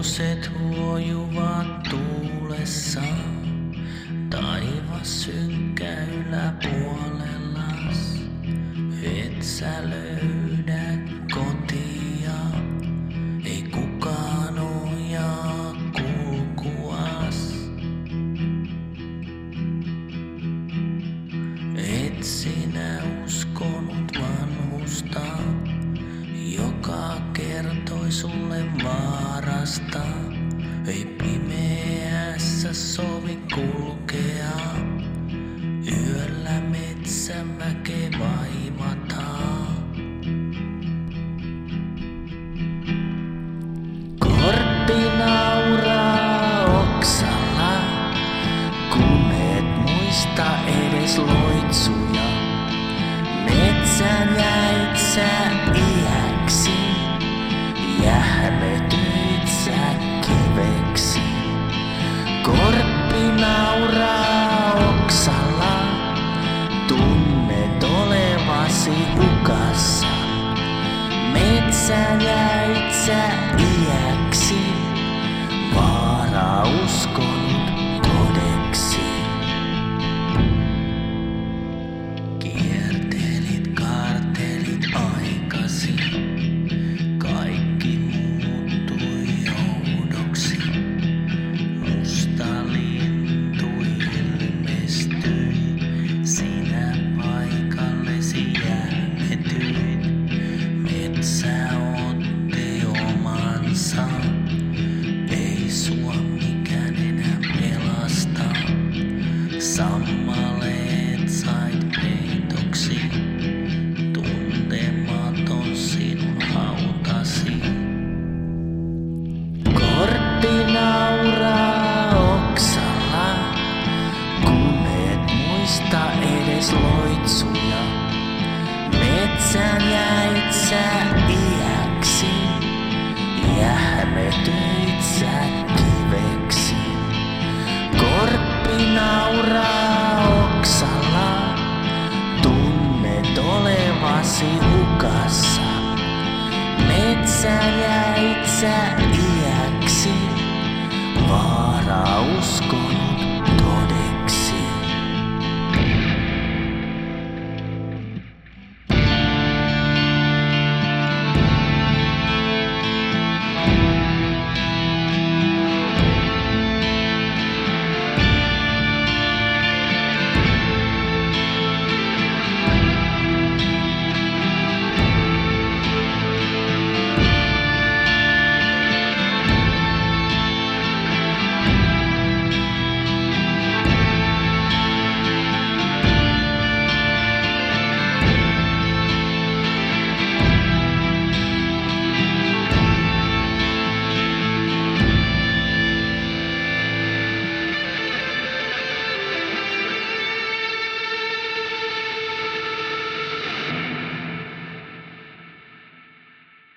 Hevoset huojuvat tuulessa, taivas synkkä yläpuolellas. Et sä löydä kotia, ei kukaan ojaa kulkuas. Et sinä uskonut vanhusta, joka kertoi sulle vaarasta. Ei pimeässä sovi kulkea, yöllä metsämäke vaivataan. Korppi nauraa oksalla, kun et muista edes loitsuja. Metsän jäit sä iäksi, jähmetyit sä kiveksi. Korppi nauraa oksalla, tunnet olevasi hukassa. Metsän jäit sä iäksi, vaara uskonut todeksi. Kiertelit, kaartelit aikasi, kaikki muuttui oudoksi. Musta lintu ilmestyi, sinä paikallesi jäänetyit. Metsä otti omansa, ei sua mikään enää pelasta. Sammaleet sait peitoksi, tuntematon sinun hautasi. Korppi nauraa oksalla, kun et muista edes loitsuja. Metsän jäit sä iäksi, jähmetyit sä kiveksi. Korppi nauraa oksalla, tunnet olevasi hukassa. Metsän jäit sä iäksi, vaara uskon